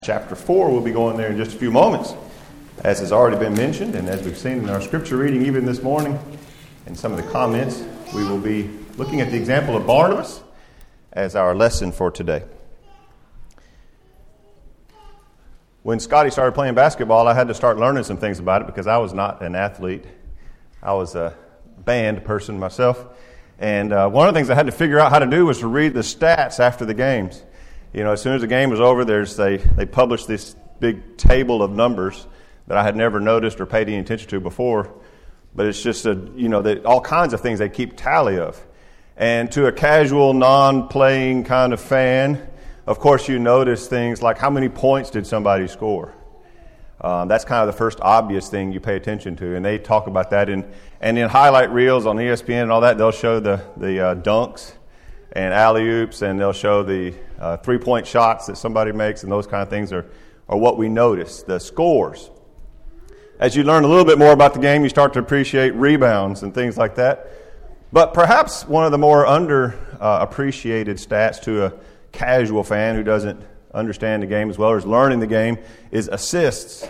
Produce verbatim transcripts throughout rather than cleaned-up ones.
Chapter four, we'll be going there in just a few moments. As has already been mentioned, and as we've seen in our scripture reading even this morning, and some of the comments, we will be looking at the example of Barnabas as our lesson for today. When Scotty started playing basketball, I had to start learning some things about it because I was not an athlete. I was a band person myself. And uh, one of the things I had to figure out how to do was to read the stats after the games. You know, as soon as the game was over, there's they, they published this big table of numbers that I had never noticed or paid any attention to before. But it's just, a, you know, they, all kinds of things they keep tally of. And to a casual, non-playing kind of fan, of course you notice things like how many points did somebody score. Um, that's kind of the first obvious thing you pay attention to. And they talk about that. In, and in highlight reels on E S P N and all that, they'll show the, the uh, dunks and alley-oops, and they'll show the uh, three-point shots that somebody makes, and those kind of things are, are what we notice, the scores. As you learn a little bit more about the game, you start to appreciate rebounds and things like that. But perhaps one of the more under-appreciated uh, stats to a casual fan who doesn't understand the game as well or is learning the game is assists.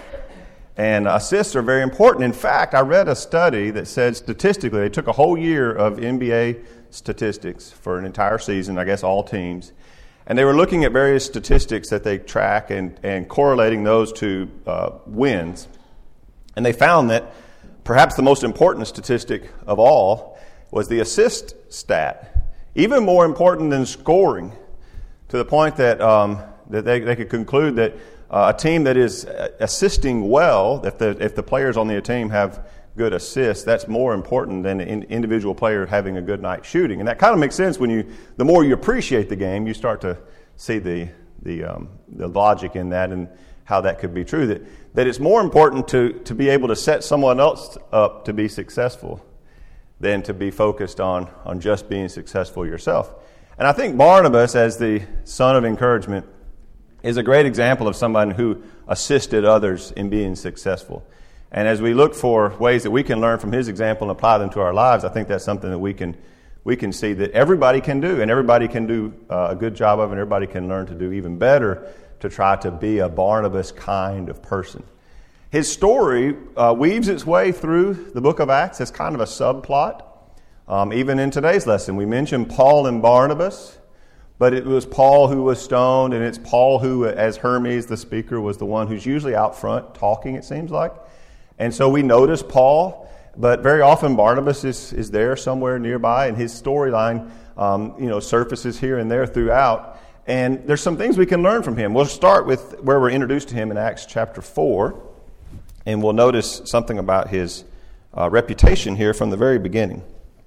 And assists are very important. In fact, I read a study that said statistically, they took a whole year of N B A statistics for an entire season, I guess all teams, and they were looking at various statistics that they track and, and correlating those to uh, wins. And they found that perhaps the most important statistic of all was the assist stat, even more important than scoring, to the point that um, that they, they could conclude that uh, a team that is assisting well, if the if the players on the team have good assists, that's more important than an individual player having a good night shooting. And that kind of makes sense when you, the more you appreciate the game, you start to see the the um, the logic in that and how that could be true. That that it's more important to to be able to set someone else up to be successful than to be focused on on just being successful yourself. And I think Barnabas, as the son of encouragement, is a great example of someone who assisted others in being successful. And as we look for ways that we can learn from his example and apply them to our lives, I think that's something that we can we can see that everybody can do, and everybody can do uh, a good job of, and everybody can learn to do even better to try to be a Barnabas kind of person. His story uh, weaves its way through the book of Acts as kind of a subplot. Um, even in today's lesson, we mentioned Paul and Barnabas, but it was Paul who was stoned, and it's Paul who, as Hermes, the speaker, was the one who's usually out front talking, it seems like. And so we notice Paul, but very often Barnabas is, is there somewhere nearby, and his storyline um, you know, surfaces here and there throughout. And there's some things we can learn from him. We'll start with where we're introduced to him in Acts chapter four, and we'll notice something about his uh, reputation here from the very beginning.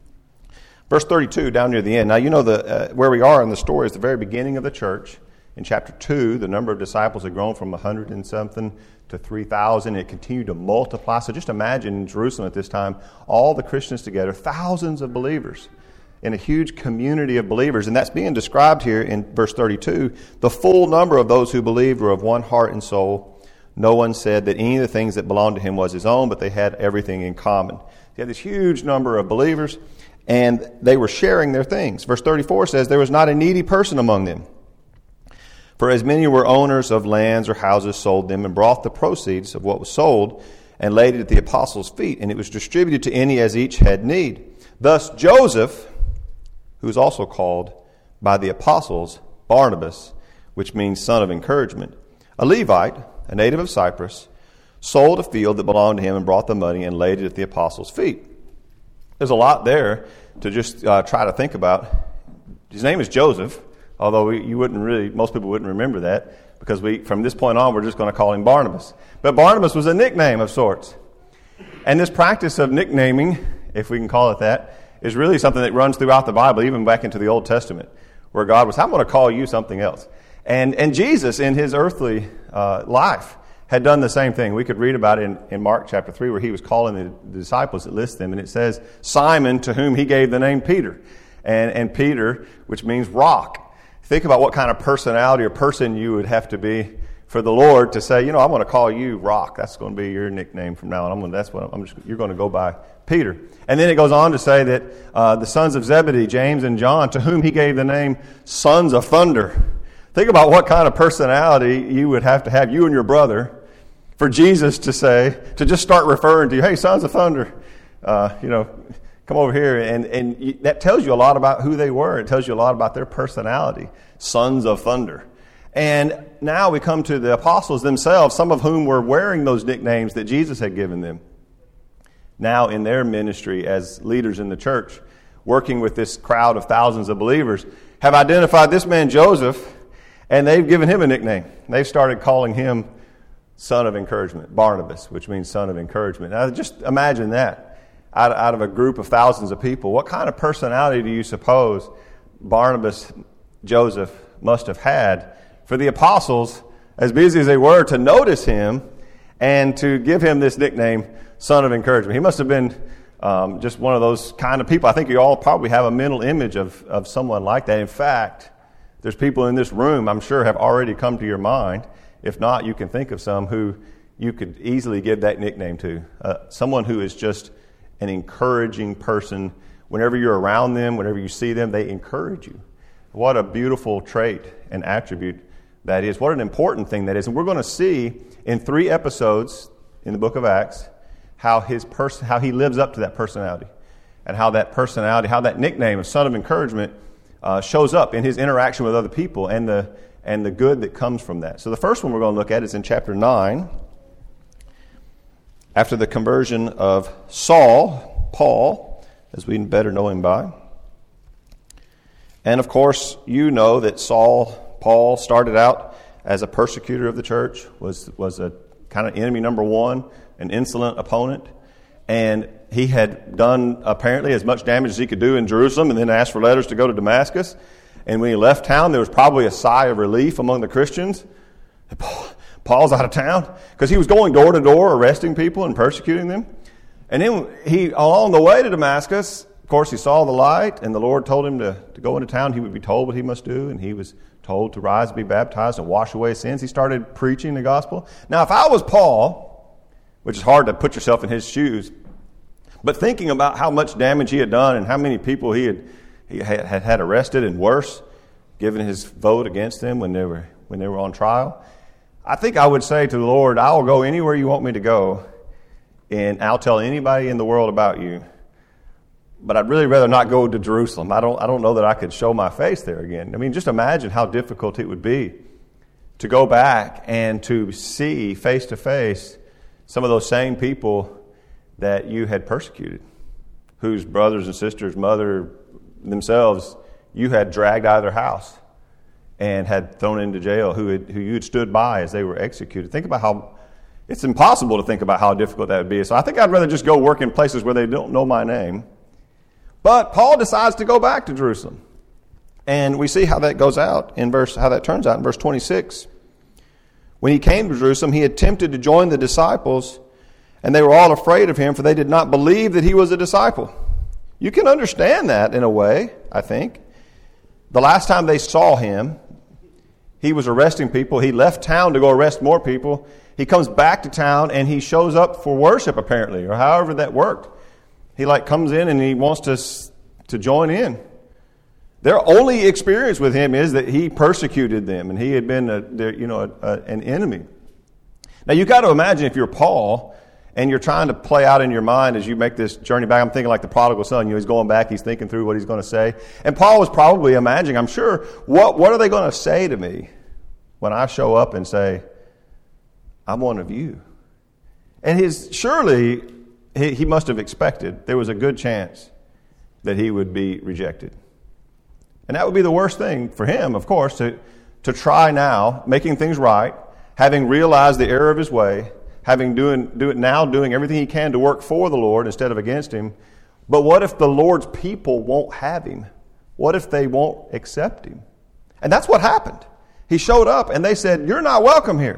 Verse thirty-two, down near the end. Now, you know the uh, where we are in the story is the very beginning of the church. In chapter two, the number of disciples had grown from one hundred and something to three thousand. It continued to multiply. So just imagine in Jerusalem at this time, all the Christians together, thousands of believers in a huge community of believers. And that's being described here in verse thirty-two. The full number of those who believed were of one heart and soul. No one said that any of the things that belonged to him was his own, but they had everything in common. He had this huge number of believers, and they were sharing their things. Verse thirty-four says, there was not a needy person among them. For as many were owners of lands or houses sold them and brought the proceeds of what was sold and laid it at the apostles' feet, and it was distributed to any as each had need. Thus Joseph, who is also called by the apostles Barnabas, which means son of encouragement, a Levite, a native of Cyprus, sold a field that belonged to him and brought the money and laid it at the apostles' feet. There's a lot there to just uh, try to think about. His name is Joseph. Although we, you wouldn't really, most people wouldn't remember that because we, from this point on, we're just going to call him Barnabas. But Barnabas was a nickname of sorts. And this practice of nicknaming, if we can call it that, is really something that runs throughout the Bible, even back into the Old Testament, where God was, I'm going to call you something else. And and Jesus, in his earthly uh, life, had done the same thing. We could read about it in, in Mark chapter three, where he was calling the, the disciples, it lists them, and it says, Simon, to whom he gave the name Peter. And, and Peter, which means rock. Think about what kind of personality or person you would have to be for the Lord to say, you know, I'm going to call you Rock. That's going to be your nickname from now on. I'm going to, that's what I'm just, you're going to go by Peter. And then it goes on to say that uh, the sons of Zebedee, James and John, to whom he gave the name Sons of Thunder. Think about what kind of personality you would have to have, you and your brother, for Jesus to say, to just start referring to you, hey, sons of thunder, uh, you know, come over here. And, and you, that tells you a lot about who they were. It tells you a lot about their personality, sons of thunder. And now we come to the apostles themselves, some of whom were wearing those nicknames that Jesus had given them. Now in their ministry as leaders in the church, working with this crowd of thousands of believers, have identified this man Joseph, and they've given him a nickname. They've started calling him son of encouragement, Barnabas, which means son of encouragement. Now just imagine that out, out of a group of thousands of people. What kind of personality do you suppose Barnabas, Joseph must have had for the apostles, as busy as they were, to notice him and to give him this nickname, son of encouragement? He must have been um, just one of those kind of people. I think you all probably have a mental image of, of someone like that. In fact, there's people in this room, I'm sure, have already come to your mind. If not, you can think of some who you could easily give that nickname to. Uh, someone who is just an encouraging person. Whenever you're around them, whenever you see them, they encourage you. What a beautiful trait and attribute that is. What an important thing that is. And we're going to see in three episodes in the book of Acts how his pers- how he lives up to that personality, and how that personality, how that nickname of son of encouragement uh, shows up in his interaction with other people, and the and the good that comes from that. So the first one we're going to look at is in chapter nine. After the conversion of Saul, Paul, as we better know him by. And of course, you know that Saul, Paul, started out as a persecutor of the church, was was a kind of enemy number one, an insolent opponent. And he had done apparently as much damage as he could do in Jerusalem, and then asked for letters to go to Damascus. And when he left town, there was probably a sigh of relief among the Christians. Paul's out of town, because he was going door to door, arresting people and persecuting them. And then he, along the way to Damascus, of course, he saw the light, and the Lord told him to, to go into town. He would be told what he must do, and he was told to rise, be baptized, and wash away sins. He started preaching the gospel. Now, if I was Paul, which is hard to put yourself in his shoes, but thinking about how much damage he had done and how many people he had he had, had, had arrested, and worse, given his vote against them when they were when they were on trial, I think I would say to the Lord, I will go anywhere you want me to go, and I'll tell anybody in the world about you. But I'd really rather not go to Jerusalem. I don't I don't know that I could show my face there again. I mean, just imagine how difficult it would be to go back and to see face to face some of those same people that you had persecuted, whose brothers and sisters, mother themselves, you had dragged out of their house and had thrown into jail, who had, who you had stood by as they were executed. Think about how, it's impossible to think about how difficult that would be. So I think I'd rather just go work in places where they don't know my name. But Paul decides to go back to Jerusalem. And we see how that goes out in verse, how that turns out in verse twenty-six. When he came to Jerusalem, he attempted to join the disciples, and they were all afraid of him, for they did not believe that he was a disciple. You can understand that in a way, I think. The last time they saw him, he was arresting people. He left town to go arrest more people. He comes back to town, and he shows up for worship, apparently, or however that worked. He like comes in and he wants to, to join in. Their only experience with him is that he persecuted them, and he had been a, you know, a, a, an enemy. Now, you got to imagine if you're Paul and you're trying to play out in your mind as you make this journey back. I'm thinking like the prodigal son. You know, he's going back. He's thinking through what he's going to say. And Paul was probably imagining, I'm sure, what, what are they going to say to me when I show up and say, I'm one of you? And his surely he, he must have expected there was a good chance that he would be rejected. And that would be the worst thing for him, of course, to, to try now, making things right, having realized the error of his way, having doing do it now doing everything he can to work for the Lord instead of against him. But what if the Lord's people won't have him? What if they won't accept him? And that's what happened. He showed up and they said, you're not welcome here.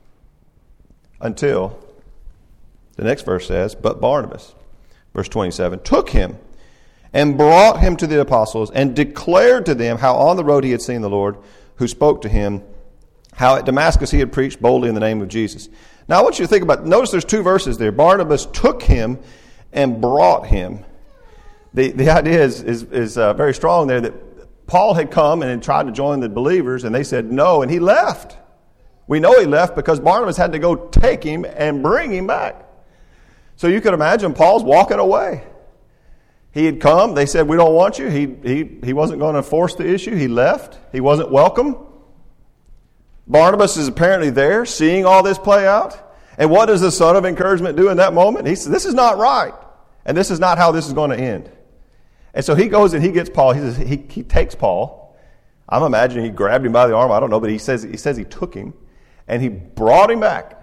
Until the next verse says, but Barnabas, verse twenty-seven, took him and brought him to the apostles and declared to them how on the road he had seen the Lord, who spoke to him, how at Damascus he had preached boldly in the name of Jesus. Now I want you to think about, notice there's two verses there. Barnabas took him and brought him. The the idea is, is, is uh, very strong there that Paul had come and had tried to join the believers, and they said no, and he left. We know he left because Barnabas had to go take him and bring him back. So you could imagine Paul's walking away. He had come. They said, we don't want you. He, he, he wasn't going to force the issue. He left. He wasn't welcome. Barnabas is apparently there seeing all this play out. And what does the son of encouragement do in that moment? He says, this is not right. And this is not how this is going to end. And so he goes and he gets Paul. He says, he, he takes Paul. I'm imagining he grabbed him by the arm. I don't know, but he says, he says he took him. And he brought him back.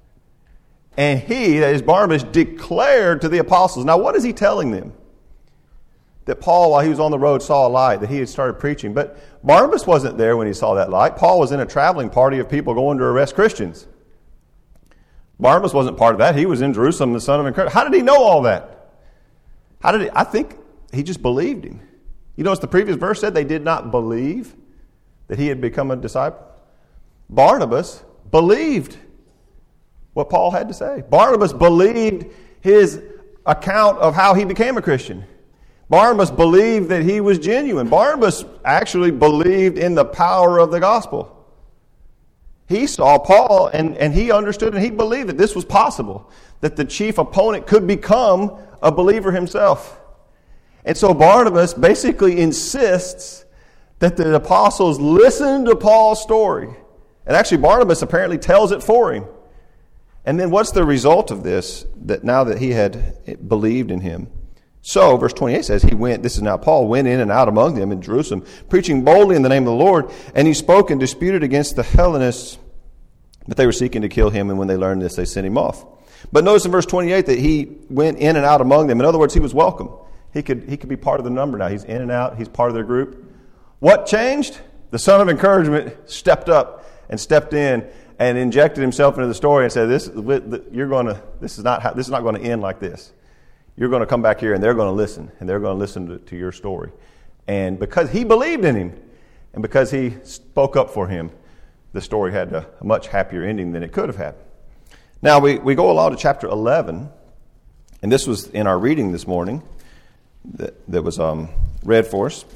And he, that is Barnabas, declared to the apostles. Now what is he telling them? That Paul, while he was on the road, saw a light, that he had started preaching. But Barnabas wasn't there when he saw that light. Paul was in a traveling party of people going to arrest Christians. Barnabas wasn't part of that. He was in Jerusalem, the son of encouragement. How did he know all that? How did he? I think he just believed him. You notice the previous verse said they did not believe that he had become a disciple. Barnabas believed what Paul had to say. Barnabas believed his account of how he became a Christian. Barnabas believed that he was genuine. Barnabas actually believed in the power of the gospel. He saw Paul and, and he understood and he believed that this was possible, that the chief opponent could become a believer himself. And so Barnabas basically insists that the apostles listen to Paul's story. And actually Barnabas apparently tells it for him. And then what's the result of this, that now that he had believed in him? So, verse twenty-eight says, he went, this is now Paul, went in and out among them in Jerusalem, preaching boldly in the name of the Lord, and he spoke and disputed against the Hellenists, but they were seeking to kill him, and when they learned this, they sent him off. But notice in verse twenty-eight that he went in and out among them. In other words, he was welcome. He could, he could be part of the number now. He's in and out. He's part of their group. What changed? The son of encouragement stepped up and stepped in and injected himself into the story and said, "This, you're going to, this is not how, this is not going to end like this. You're going to come back here and they're going to listen, and they're going to listen to, to your story." And because he believed in him, and because he spoke up for him, the story had a, a much happier ending than it could have had. Now, we, we go along to chapter eleven, and this was in our reading this morning that, that was um, read for us.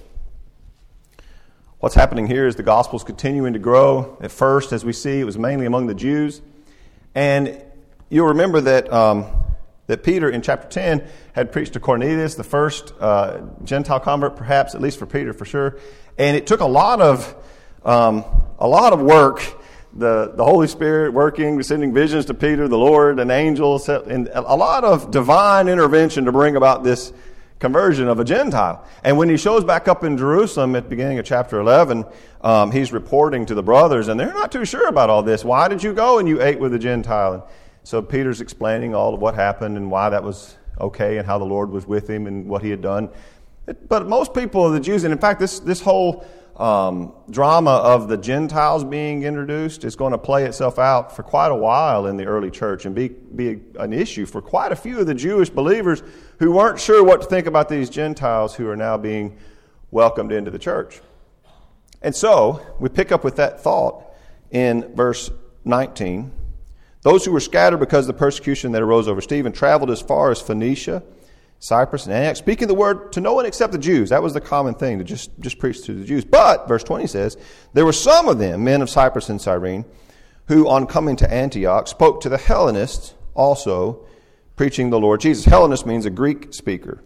What's happening here is the gospel's continuing to grow. At first, as we see, it was mainly among the Jews. And you'll remember that... Um, that Peter in chapter ten had preached to Cornelius, the first uh, Gentile convert, perhaps, at least for Peter for sure. And it took a lot of um, a lot of work, the, the Holy Spirit working, sending visions to Peter, the Lord, and angels, and a lot of divine intervention to bring about this conversion of a Gentile. And when he shows back up in Jerusalem at the beginning of chapter eleven, um, he's reporting to the brothers, and they're not too sure about all this. Why did you go and you ate with a Gentile? And so Peter's explaining all of what happened and why that was okay and how the Lord was with him and what he had done. But most people, the Jews, and in fact, this, this whole um, drama of the Gentiles being introduced is going to play itself out for quite a while in the early church and be, be an issue for quite a few of the Jewish believers who weren't sure what to think about these Gentiles who are now being welcomed into the church. And so we pick up with that thought in verse nineteen. Those who were scattered because of the persecution that arose over Stephen traveled as far as Phoenicia, Cyprus, and Antioch, speaking the word to no one except the Jews. That was the common thing, to just, just preach to the Jews. But, verse twenty says, there were some of them, men of Cyprus and Cyrene, who on coming to Antioch spoke to the Hellenists also, preaching the Lord Jesus. Hellenist means a Greek speaker.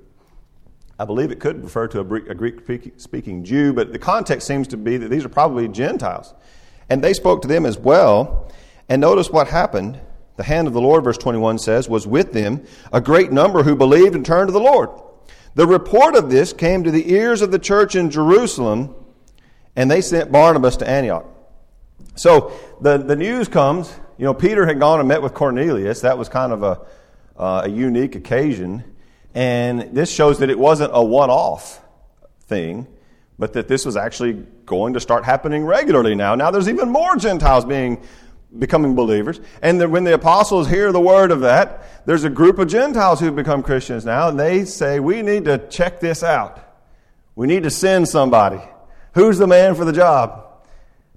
I believe it could refer to a Greek-speaking Jew, but the context seems to be that these are probably Gentiles. And they spoke to them as well. And notice what happened. The hand of the Lord, verse twenty-one says, was with them, a great number who believed and turned to the Lord. The report of this came to the ears of the church in Jerusalem, and they sent Barnabas to Antioch. So the, the news comes, you know, Peter had gone and met with Cornelius. That was kind of a, uh, a unique occasion. And this shows that it wasn't a one-off thing, but that this was actually going to start happening regularly now. Now there's even more Gentiles being becoming believers. And then when the apostles hear the word of that, there's a group of Gentiles who've become Christians now, and they say, we need to check this out. We need to send somebody. Who's the man for the job?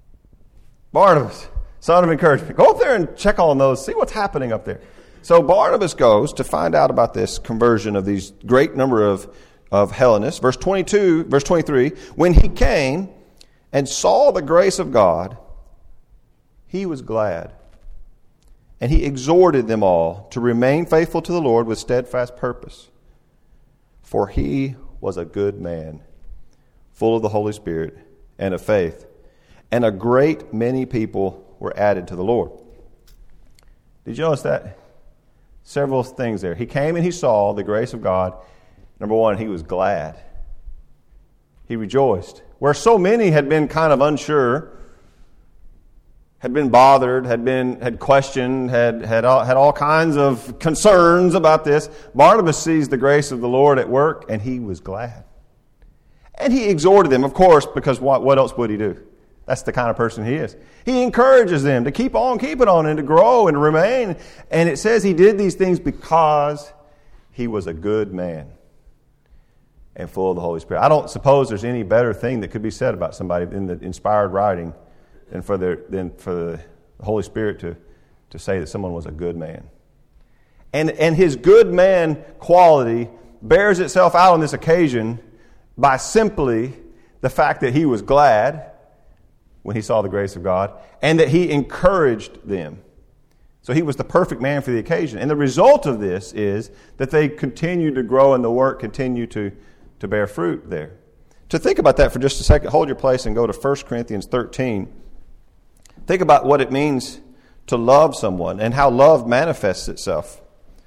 Barnabas, son of encouragement. Go up there and check on those, see what's happening up there. So Barnabas goes to find out about this conversion of these great number of of Hellenus. Verse twenty-two, verse twenty-three, when he came and saw the grace of God, he was glad. And he exhorted them all to remain faithful to the Lord with steadfast purpose. For he was a good man, full of the Holy Spirit and of faith. And a great many people were added to the Lord. Did you notice that? Several things there. He came and he saw the grace of God. Number one, he was glad. He rejoiced. Where so many had been kind of unsure, had been bothered, had been had questioned, had had all, had all kinds of concerns about this, Barnabas sees the grace of the Lord at work, and he was glad. And he exhorted them, of course, because what, what else would he do? That's the kind of person he is. He encourages them to keep on keeping on and to grow and to remain. And it says he did these things because he was a good man and full of the Holy Spirit. I don't suppose there's any better thing that could be said about somebody in the inspired writing than for the, than for the Holy Spirit to, to say that someone was a good man. And, and his good man quality bears itself out on this occasion by simply the fact that he was glad when he saw the grace of God, and that he encouraged them. So he was the perfect man for the occasion. And the result of this is that they continue to grow and the work continue to, to bear fruit there. To think about that for just a second, hold your place and go to First Corinthians thirteen. Think about what it means to love someone and how love manifests itself.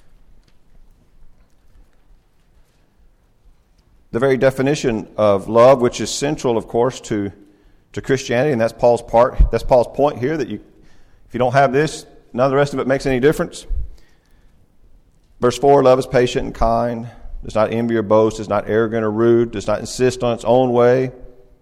The very definition of love, which is central, of course, to to Christianity, and that's Paul's part. That's Paul's point here, that you, if you don't have this, none of the rest of it makes any difference. Verse four, love is patient and kind, does not envy or boast, is not arrogant or rude, does not insist on its own way.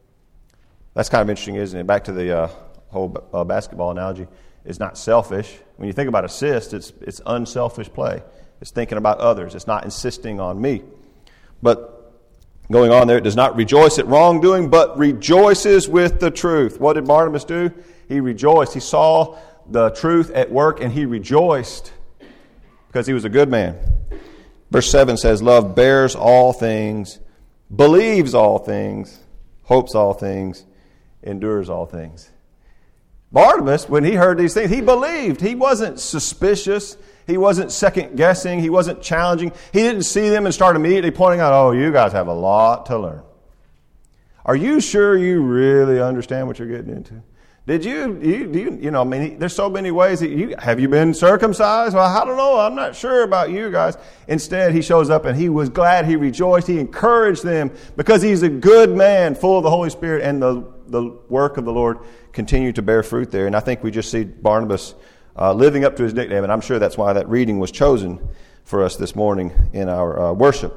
That's kind of interesting, isn't it? Back to the uh, whole uh, basketball analogy. It's not selfish. When you think about assist, it's it's unselfish play. It's thinking about others. It's not insisting on me. But going on there, it does not rejoice at wrongdoing, but rejoices with the truth. What did Barnabas do? He rejoiced. He saw the truth at work, and he rejoiced because he was a good man. Verse seven says, love bears all things, believes all things, hopes all things, endures all things. Barnabas, when he heard these things, he believed. He wasn't suspicious. He wasn't second-guessing. He wasn't challenging. He didn't see them and start immediately pointing out, oh, you guys have a lot to learn. Are you sure you really understand what you're getting into? Did you, you, do you, you know, I mean, there's so many ways that you, have you been circumcised? Well, I don't know. I'm not sure about you guys. Instead, he shows up and he was glad. He rejoiced. He encouraged them because he's a good man, full of the Holy Spirit, and the, the work of the Lord continued to bear fruit there. And I think we just see Barnabas Uh, living up to his nickname, and I'm sure that's why that reading was chosen for us this morning in our uh, worship.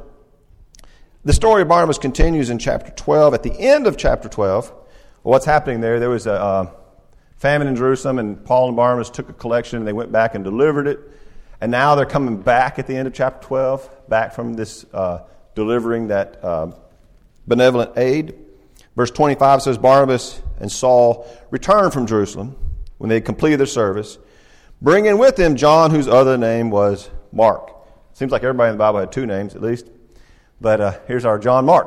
The story of Barnabas continues in chapter twelve. At the end of chapter twelve, well, what's happening there? There was a uh, famine in Jerusalem, and Paul and Barnabas took a collection, and they went back and delivered it. And now they're coming back at the end of chapter twelve, back from this uh, delivering that uh, benevolent aid. Verse twenty-five says, Barnabas and Saul returned from Jerusalem when they had completed their service, bringing with him John, whose other name was Mark. Seems like everybody in the Bible had two names at least. But uh, here's our John Mark.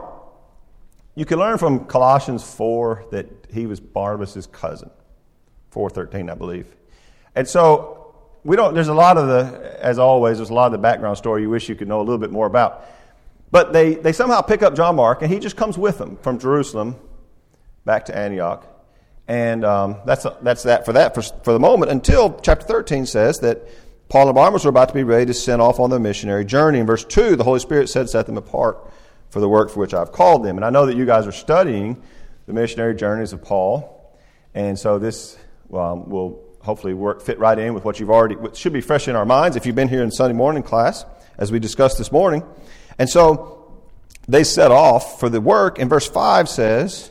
You can learn from Colossians four that he was Barnabas' cousin. four thirteen, I believe. And so, we don't. there's a lot of the, as always, there's a lot of the background story you wish you could know a little bit more about. But they, they somehow pick up John Mark, and he just comes with them from Jerusalem back to Antioch. And um, that's that's that for that for, for the moment, until chapter thirteen says that Paul and Barnabas were about to be ready to send off on their missionary journey. In verse two, the Holy Spirit said, set them apart for the work for which I've called them. And I know that you guys are studying the missionary journeys of Paul. And so this well, will hopefully work fit right in with what you've already, what should be fresh in our minds if you've been here in Sunday morning class, as we discussed this morning. And so they set off for the work. And verse five says,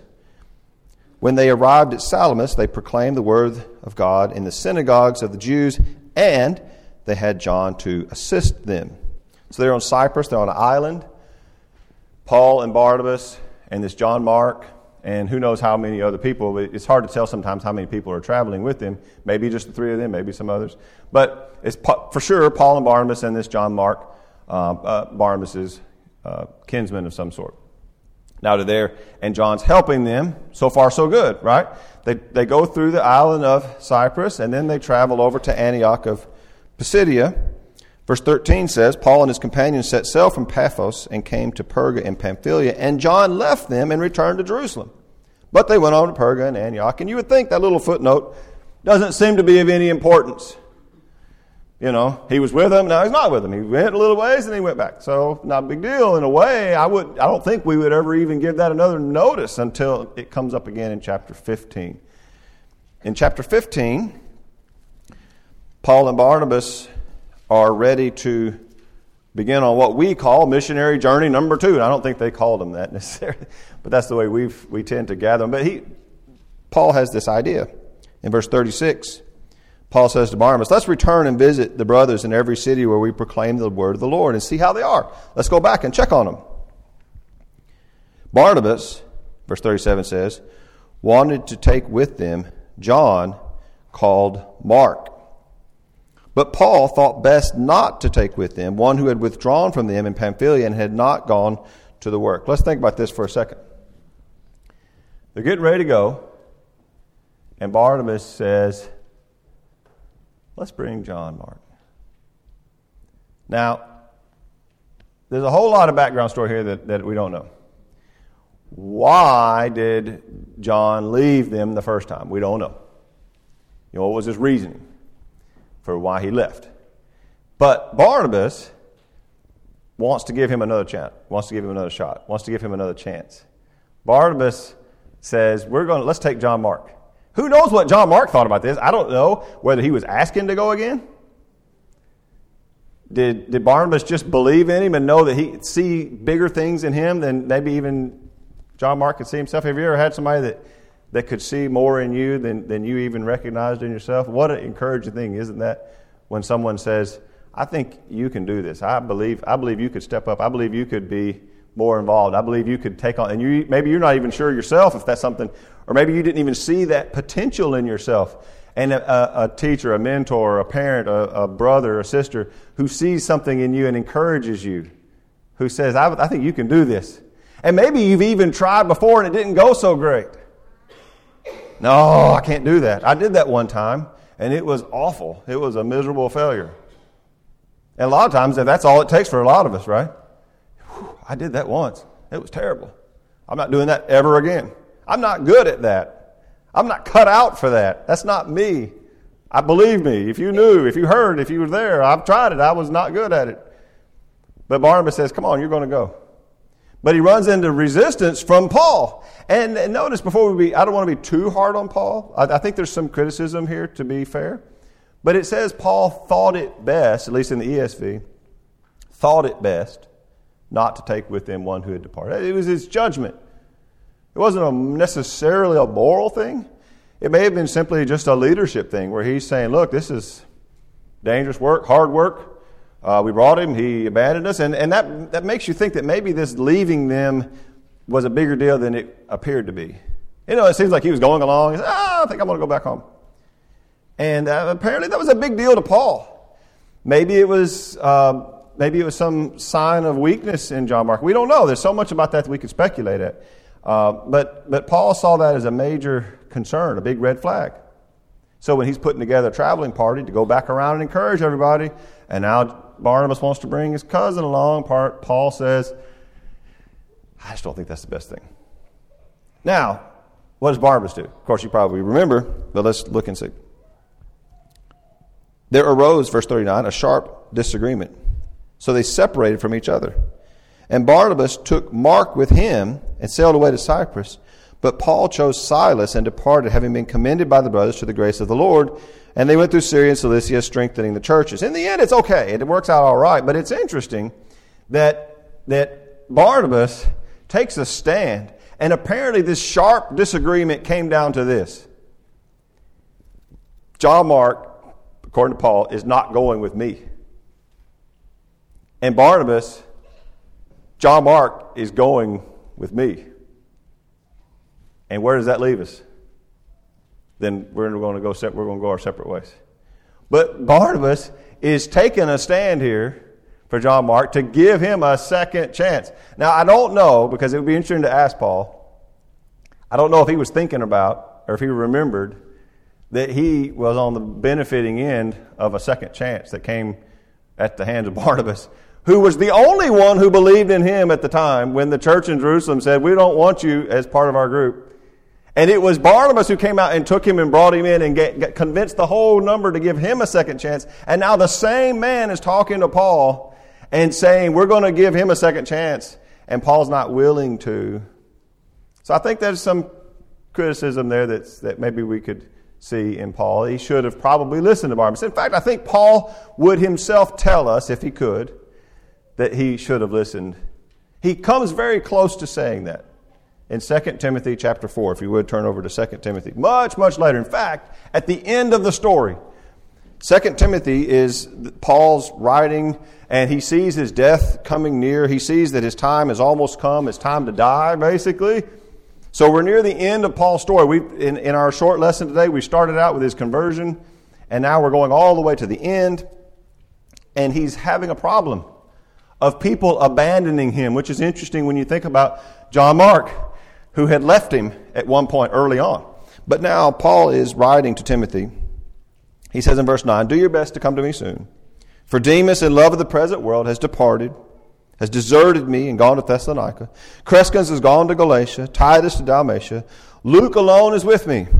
when they arrived at Salamis, they proclaimed the word of God in the synagogues of the Jews, and they had John to assist them. So they're on Cyprus, they're on an island. Paul and Barnabas and this John Mark, and who knows how many other people. It's hard to tell sometimes how many people are traveling with them. Maybe just the three of them, maybe some others. But it's for sure Paul and Barnabas and this John Mark, uh, uh, Barnabas' uh, kinsmen of some sort. Now they're there, and John's helping them. So far, so good, right? They they go through the island of Cyprus, and then they travel over to Antioch of Pisidia. Verse thirteen says, Paul and his companions set sail from Paphos and came to Perga in Pamphylia, and John left them and returned to Jerusalem. But they went on to Perga and Antioch, and you would think that little footnote doesn't seem to be of any importance. You know, he was with them, now he's not with them. He went a little ways and he went back. So, not a big deal. In a way, I would I don't think we would ever even give that another notice until it comes up again in chapter fifteen. In chapter fifteen, Paul and Barnabas are ready to begin on what we call missionary journey number two. And I don't think they called them that necessarily, but that's the way we we tend to gather them. But he, Paul has this idea. In verse thirty-six, Paul says to Barnabas, let's return and visit the brothers in every city where we proclaim the word of the Lord and see how they are. Let's go back and check on them. Barnabas, verse thirty-seven says, wanted to take with them John, called Mark. But Paul thought best not to take with them one who had withdrawn from them in Pamphylia and had not gone to the work. Let's think about this for a second. They're getting ready to go, and Barnabas says, let's bring John Mark. Now, there's a whole lot of background story here that, that we don't know. Why did John leave them the first time? We don't know. You know, what was his reasoning for why he left? But Barnabas wants to give him another chance, wants to give him another shot, wants to give him another chance. Barnabas says, "We're going to let's take John Mark." Who knows what John Mark thought about this? I don't know whether he was asking to go again. Did did Barnabas just believe in him and know that he could see bigger things in him than maybe even John Mark could see himself? Have you ever had somebody that, that could see more in you than, than you even recognized in yourself? What an encouraging thing, isn't that? When someone says, I think you can do this. I believe I believe you could step up. I believe you could be more involved. I believe you could take on, and you maybe you're not even sure yourself if that's something, or maybe you didn't even see that potential in yourself. And a, a teacher, a mentor, a parent, a, a brother, a sister who sees something in you and encourages you, who says, I, I think you can do this. And maybe you've even tried before and it didn't go so great. No, I can't do that. I did that one time, and it was awful. It was a miserable failure. And a lot of times, that's all it takes for a lot of us, right? Whew, I did that once. It was terrible. I'm not doing that ever again. I'm not good at that. I'm not cut out for that. That's not me. I believe me. If you knew, if you heard, if you were there, I've tried it. I was not good at it. But Barnabas says, come on, you're going to go. But he runs into resistance from Paul. And, and notice, before we be, I don't want to be too hard on Paul. I, I think there's some criticism here, to be fair. But it says Paul thought it best, at least in the E S V, thought it best not to take with them one who had departed. It was his judgment. It wasn't a necessarily a moral thing. It may have been simply just a leadership thing where he's saying, look, this is dangerous work, hard work. Uh, we brought him, he abandoned us. And, and that, that makes you think that maybe this leaving them was a bigger deal than it appeared to be. You know, it seems like he was going along. He said, oh, I think I'm going to go back home. And uh, apparently that was a big deal to Paul. Maybe it was uh, maybe it was some sign of weakness in John Mark. We don't know. There's so much about that that we could speculate at. Uh, but but Paul saw that as a major concern, a big red flag. So when he's putting together a traveling party to go back around and encourage everybody, and now Barnabas wants to bring his cousin along, part Paul says, I just don't think that's the best thing. Now, what does Barnabas do? Of course, you probably remember, but let's look and see. There arose, verse thirty-nine, a sharp disagreement. So they separated from each other. And Barnabas took Mark with him and sailed away to Cyprus. But Paul chose Silas and departed, having been commended by the brothers to the grace of the Lord. And they went through Syria and Cilicia, strengthening the churches. In the end, it's okay. It works out all right. But it's interesting that, that Barnabas takes a stand. And apparently this sharp disagreement came down to this. John Mark, according to Paul, is not going with me. And Barnabas, John Mark, is going with me. And where does that leave us? Then we're going to go we're going to go our separate ways. But Barnabas is taking a stand here for John Mark to give him a second chance. Now, I don't know, because it would be interesting to ask Paul, I don't know if he was thinking about, or if he remembered, that he was on the benefiting end of a second chance that came at the hands of Barnabas, who was the only one who believed in him at the time when the church in Jerusalem said, we don't want you as part of our group. And it was Barnabas who came out and took him and brought him in and get, get convinced the whole number to give him a second chance. And now the same man is talking to Paul and saying, we're going to give him a second chance. And Paul's not willing to. So I think there's some criticism there that's, that maybe we could see in Paul. He should have probably listened to Barnabas. In fact, I think Paul would himself tell us, if he could, that he should have listened. He comes very close to saying that in Second Timothy chapter four, if you would turn over to Second Timothy. Much, much later. In fact, at the end of the story, Second Timothy is Paul's writing, and he sees his death coming near. He sees that his time has almost come. It's time to die, basically. So we're near the end of Paul's story. We in, in our short lesson today, we started out with his conversion, and now we're going all the way to the end. And he's having a problem of people abandoning him, which is interesting when you think about John Mark, who had left him at one point early on. But now Paul is writing to Timothy. He says in verse nine, do your best to come to me soon. For Demas, in love of the present world, has departed, has deserted me and gone to Thessalonica. Crescens has gone to Galatia, Titus to Dalmatia. Luke alone is with me.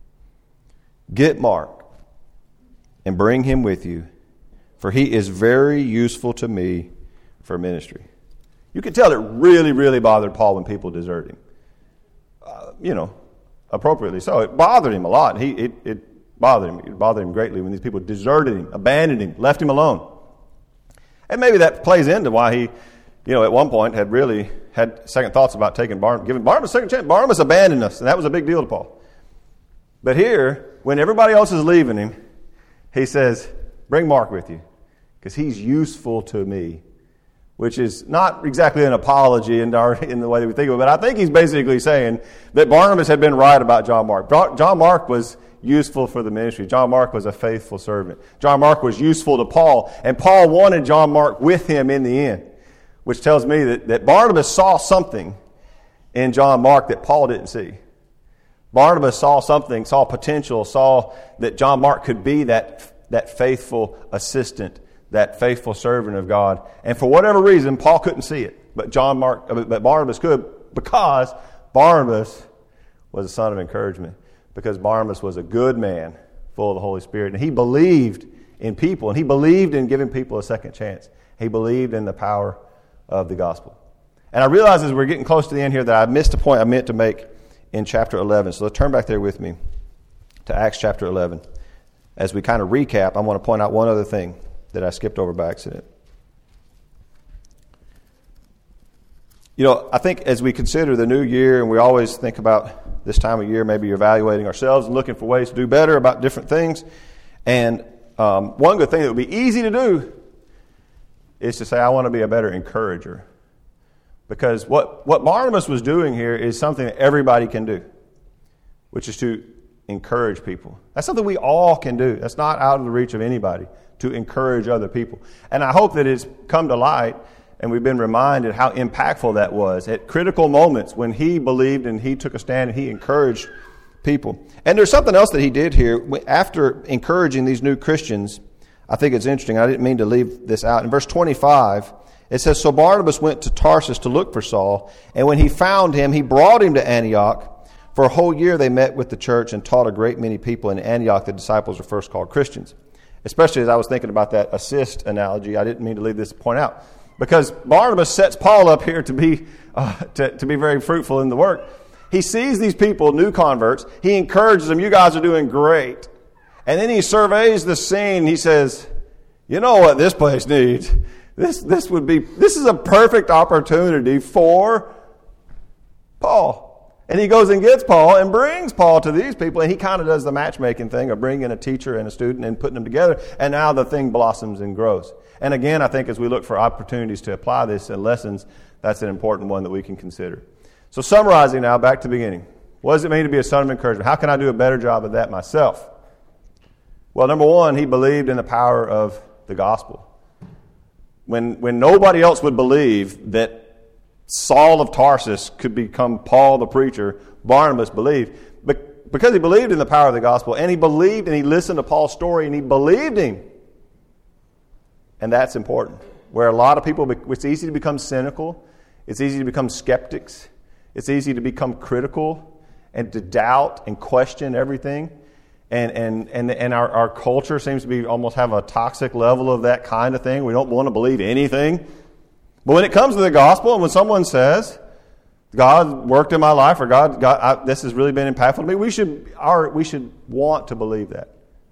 Get Mark and bring him with you, for he is very useful to me for ministry. You can tell it really, really bothered Paul when people deserted him. Uh, you know, appropriately so. It bothered him a lot. He, it, it bothered him. It bothered him greatly when these people deserted him, abandoned him, left him alone. And maybe that plays into why he, you know, at one point had really had second thoughts about taking Barnabas, giving Barnabas a second chance. Barnabas abandoned us, and that was a big deal to Paul. But here, when everybody else is leaving him, he says, bring Mark with you, because he's useful to me, which is not exactly an apology in, our, in the way that we think of it, but I think he's basically saying that Barnabas had been right about John Mark. John Mark was useful for the ministry. John Mark was a faithful servant. John Mark was useful to Paul, and Paul wanted John Mark with him in the end, which tells me that, that Barnabas saw something in John Mark that Paul didn't see. Barnabas saw something, saw potential, saw that John Mark could be that, that faithful assistant, that faithful servant of God. And for whatever reason, Paul couldn't see it, but John Mark, but Barnabas could, because Barnabas was a son of encouragement. Because Barnabas was a good man, full of the Holy Spirit. And he believed in people, and he believed in giving people a second chance. He believed in the power of the gospel. And I realize as we're getting close to the end here that I missed a point I meant to make in chapter eleven. So let's turn back there with me to Acts chapter eleven. As we kind of recap, I want to point out one other thing that I skipped over by accident. You know, I think as we consider the new year, and we always think about this time of year, maybe you're evaluating ourselves and looking for ways to do better about different things. And um, one good thing that would be easy to do is to say, I want to be a better encourager. Because what, what Barnabas was doing here is something that everybody can do, which is to encourage people. That's something we all can do. That's not out of the reach of anybody, to encourage other people. And I hope that it's come to light and we've been reminded how impactful that was at critical moments when he believed and he took a stand and he encouraged people. And there's something else that he did here. After encouraging these new Christians, I think it's interesting. I didn't mean to leave this out. In verse twenty-five, it says, So Barnabas went to Tarsus to look for Saul, and when he found him, he brought him to Antioch. For a whole year they met with the church and taught a great many people. In Antioch, the disciples were first called Christians. Especially as I was thinking about that assist analogy, I didn't mean to leave this point out. Because Barnabas sets Paul up here to be uh, to, to be very fruitful in the work. He sees these people, new converts. He encourages them, you guys are doing great. And then he surveys the scene. He says, you know what this place needs? This, this would be, this is a perfect opportunity for Paul. And he goes and gets Paul and brings Paul to these people. And he kind of does the matchmaking thing of bringing a teacher and a student and putting them together. And now the thing blossoms and grows. And again, I think as we look for opportunities to apply this in lessons, that's an important one that we can consider. So summarizing now, back to the beginning. What does it mean to be a son of encouragement? How can I do a better job of that myself? Well, number one, he believed in the power of the gospel. when, when nobody else would believe that Saul of Tarsus could become Paul the preacher, Barnabas believed. But because he believed in the power of the gospel, and he believed and he listened to Paul's story and he believed him. And that's important. Where a lot of people, it's easy to become cynical. It's easy to become skeptics. It's easy to become critical and to doubt and question everything. And and and, and our, our culture seems to be almost have a toxic level of that kind of thing. We don't want to believe anything. But when it comes to the gospel, and when someone says, God worked in my life, or God, God I, this has really been impactful to me, we should our we should want to believe that.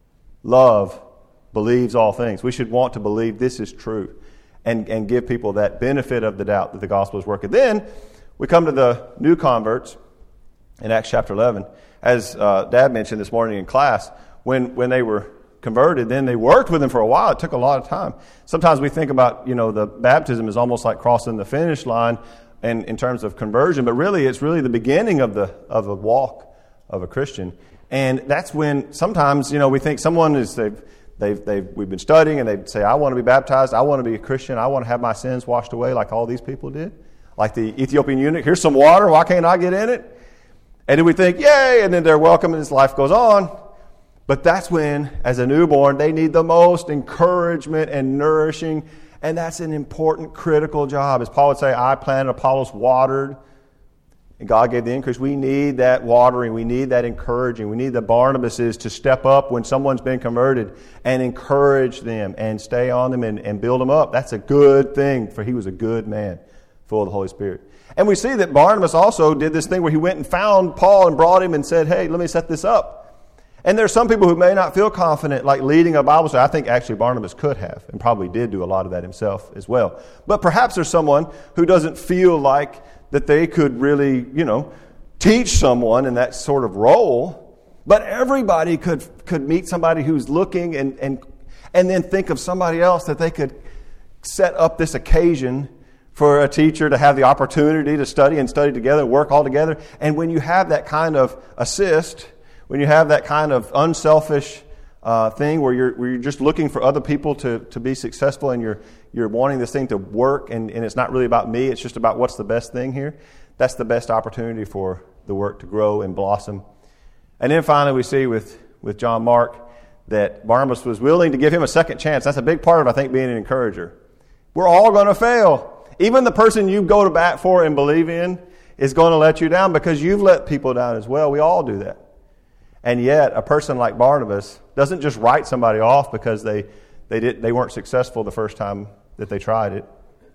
Love believes all things. We should want to believe this is true, and, and give people that benefit of the doubt that the gospel is working. Then we come to the new converts in Acts chapter eleven. As uh, Dad mentioned this morning in class, when, when they were converted, then they worked with them for a while. It took a lot of time. Sometimes we think about, you know, the baptism is almost like crossing the finish line in, in terms of conversion, but really it's really the beginning of the of a walk of a Christian. And that's when sometimes, you know, we think someone is, they've, they've, they've, we've been studying and they say, I want to be baptized, I want to be a Christian, I want to have my sins washed away like all these people did. Like the Ethiopian eunuch, here's some water, why can't I get in it? And then we think, yay, and then they're welcome and his life goes on. But that's when, as a newborn, they need the most encouragement and nourishing, and that's an important, critical job. As Paul would say, I planted, Apollos watered, and God gave the increase. We need that watering. We need that encouraging. We need the Barnabases to step up when someone's been converted and encourage them and stay on them and, and build them up. That's a good thing, for he was a good man, full of the Holy Spirit. And we see that Barnabas also did this thing where he went and found Paul and brought him and said, hey, let me set this up. And there's some people who may not feel confident like leading a Bible study. I think actually Barnabas could have and probably did do a lot of that himself as well. But perhaps there's someone who doesn't feel like that they could really, you know, teach someone in that sort of role. But everybody could could meet somebody who's looking and and and then think of somebody else that they could set up this occasion for a teacher to have the opportunity to study and study together, work all together. And when you have that kind of assist, when you have that kind of unselfish uh, thing where you're where you're just looking for other people to, to be successful, and you're you're wanting this thing to work, and, and it's not really about me, it's just about what's the best thing here, that's the best opportunity for the work to grow and blossom. And then finally we see with, with John Mark that Barnabas was willing to give him a second chance. That's a big part of, I think, being an encourager. We're all going to fail. Even the person you go to bat for and believe in is going to let you down because you've let people down as well. We all do that. And yet, a person like Barnabas doesn't just write somebody off because they they did they weren't successful the first time that they tried it.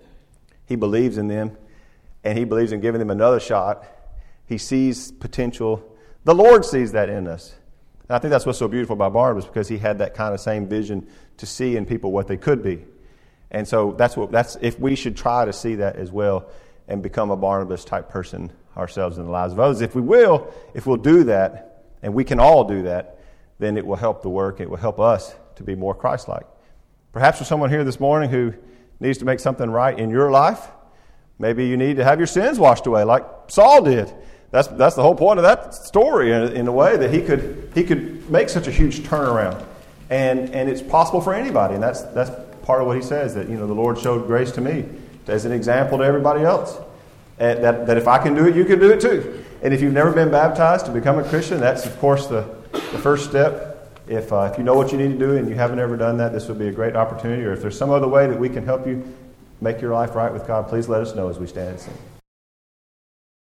He believes in them, and he believes in giving them another shot. He sees potential. The Lord sees that in us. And I think that's what's so beautiful about Barnabas, because he had that kind of same vision to see in people what they could be. And so that's what that's if we should try to see that as well and become a Barnabas type person ourselves in the lives of others. If we will, if we'll do that, and we can all do that, then it will help the work. It will help us to be more Christ-like. Perhaps there's someone here this morning who needs to make something right in your life. Maybe you need to have your sins washed away like Saul did. That's that's the whole point of that story, in, in a way, that he could he could make such a huge turnaround. And and it's possible for anybody, and that's that's part of what he says, that, you know, the Lord showed grace to me as an example to everybody else. And that, that if I can do it, you can do it too. And if you've never been baptized to become a Christian, that's, of course, the, the first step. If uh, if you know what you need to do and you haven't ever done that, this would be a great opportunity. Or if there's some other way that we can help you make your life right with God, please let us know as we stand and sing.